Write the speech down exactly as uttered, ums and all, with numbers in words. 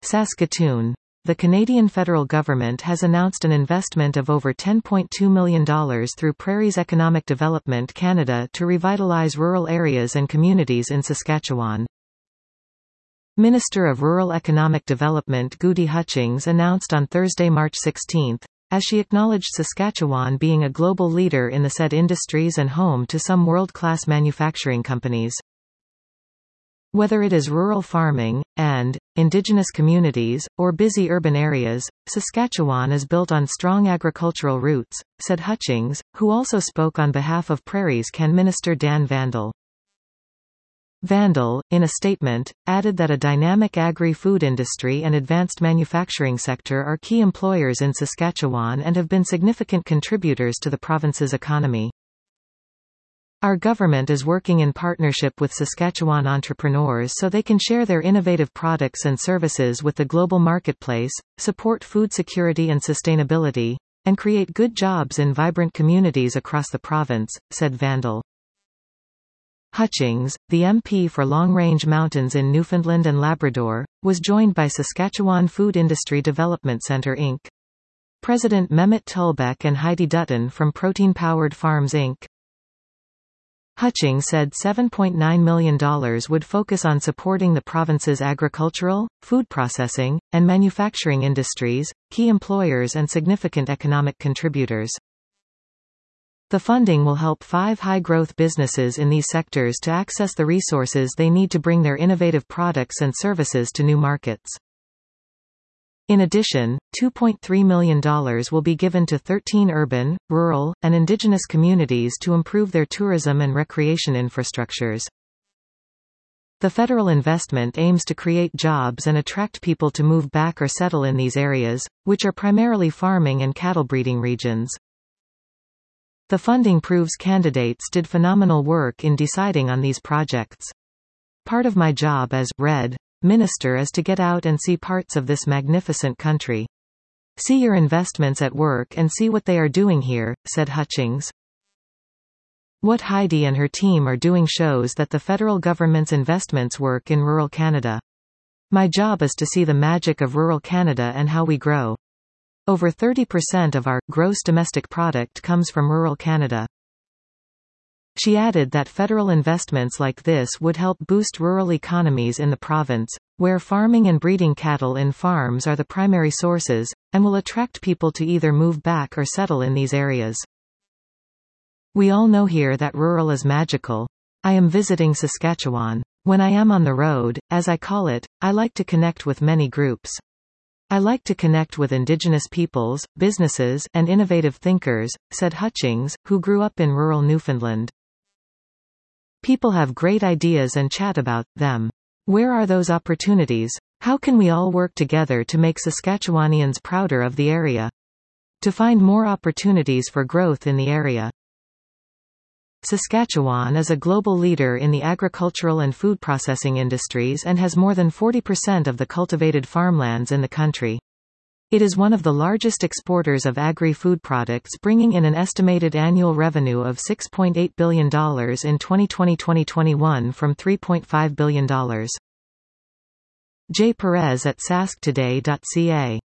Saskatoon. The Canadian federal government has announced an investment of over ten point two million dollars through Prairies Economic Development Canada to revitalize rural areas and communities in Saskatchewan. Minister of Rural Economic Development Gudie Hutchings announced on Thursday, March sixteenth, as she acknowledged Saskatchewan being a global leader in the said industries and home to some world-class manufacturing companies. Whether it is rural farming, and, Indigenous communities, or busy urban areas, Saskatchewan is built on strong agricultural roots, said Hutchings, who also spoke on behalf of Prairies Can Minister Dan Vandal. Vandal, in a statement, added that a dynamic agri-food industry and advanced manufacturing sector are key employers in Saskatchewan and have been significant contributors to the province's economy. Our government is working in partnership with Saskatchewan entrepreneurs so they can share their innovative products and services with the global marketplace, support food security and sustainability, and create good jobs in vibrant communities across the province, said Vandal. Hutchings, the M P for Long-Range Mountains in Newfoundland and Labrador, was joined by Saskatchewan Food Industry Development Centre Incorporated. President Mehmet Tulbek and Heidi Dutton from Protein Powered Farms Incorporated. Hutchings said seven point nine million dollars would focus on supporting the province's agricultural, food processing, and manufacturing industries, key employers and significant economic contributors. The funding will help five high-growth businesses in these sectors to access the resources they need to bring their innovative products and services to new markets. In addition, two point three million dollars will be given to thirteen urban, rural, and Indigenous communities to improve their tourism and recreation infrastructures. The federal investment aims to create jobs and attract people to move back or settle in these areas, which are primarily farming and cattle breeding regions. The funding proves candidates did phenomenal work in deciding on these projects. Part of my job as Red Minister is to get out and see parts of this magnificent country. See your investments at work and see what they are doing here, said Hutchings. What Heidi and her team are doing shows that the federal government's investments work in rural Canada. My job is to see the magic of rural Canada and how we grow. Over thirty percent of our gross domestic product comes from rural Canada. She added that federal investments like this would help boost rural economies in the province, where farming and breeding cattle in farms are the primary sources, and will attract people to either move back or settle in these areas. We all know here that rural is magical. I am visiting Saskatchewan. When I am on the road, as I call it, I like to connect with many groups. I like to connect with Indigenous peoples, businesses, and innovative thinkers, said Hutchings, who grew up in rural Newfoundland. People have great ideas and chat about them. Where are those opportunities? How can we all work together to make Saskatchewanians prouder of the area? To find more opportunities for growth in the area. Saskatchewan is a global leader in the agricultural and food processing industries and has more than forty percent of the cultivated farmlands in the country. It is one of the largest exporters of agri-food products, bringing in an estimated annual revenue of six point eight billion dollars in twenty twenty to twenty twenty-one from three point five billion dollars. Jay Perez at sask today dot c a